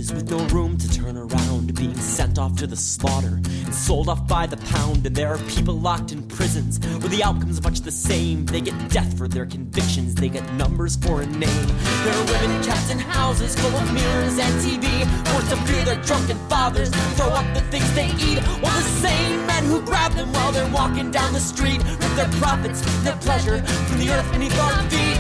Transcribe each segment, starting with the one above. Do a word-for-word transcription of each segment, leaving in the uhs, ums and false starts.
cages with no room to turn around, being sent off to the slaughter and sold off by the pound. And there are people locked in prisons where the outcome's much the same. They get death for their convictions, they get numbers for a name. There are women kept in houses full of mirrors and T V, forced to fear their drunken fathers, throw up the things they eat, while the same men who grab them while they're walking down the street with their profits, their pleasure from the earth beneath our feet.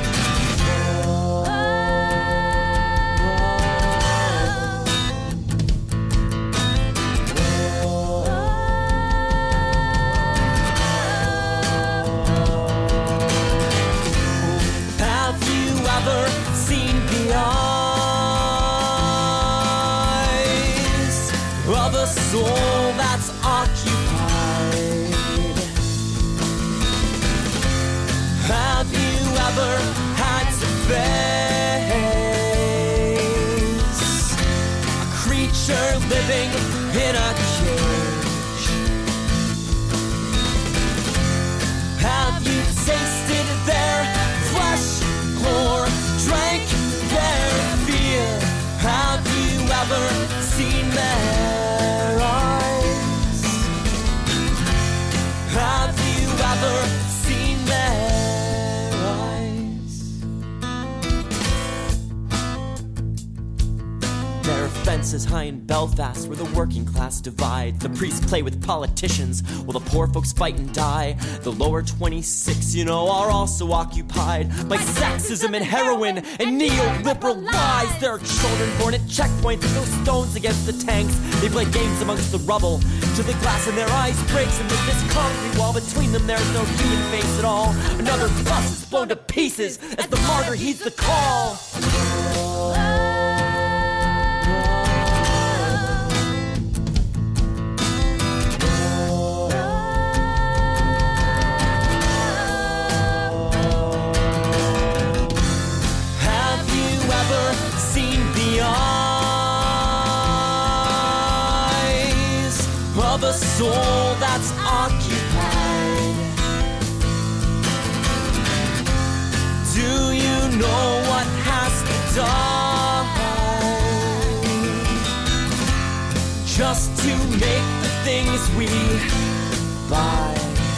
Seen the eyes of a soul that's occupied? Have you ever had to face a creature living in a cage? Have you tasted their flesh or drank their fear? Have you ever seen their eyes? Have you ever seen their eyes? There are fences high in Belfast where the working class divides. The priests play with politicians while the poor folks fight and die. The lower twenty-six, you know, are also occupied by sexism and heroin and neoliberal lies. There are children born at checkpoints with no stones against the tanks. They play games amongst the rubble till the glass in their eyes breaks, and with this concrete wall between them there's no human face at all. Another bus is blown to pieces as the martyr heeds the call. Seen the eyes of a soul that's occupied? Do you know what has to die just to make the things we buy?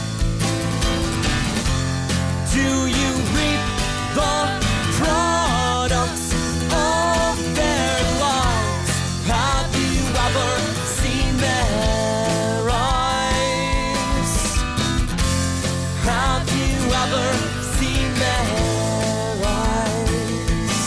Do you reap the products of their lives? Have you ever seen their eyes? Have you ever seen their eyes?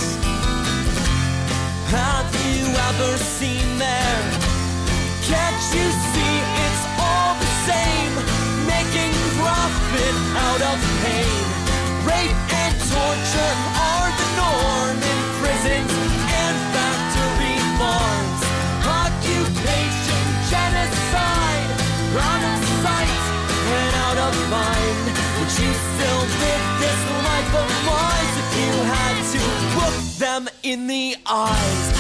Have you ever seen their? Can't you see it's all the same? Making profit out of pain. Rape and torture are the norm in prisons and factory farms. Occupation, genocide, out of sight and out of mind. Would you still live this life of lies if you had to look them in the eyes?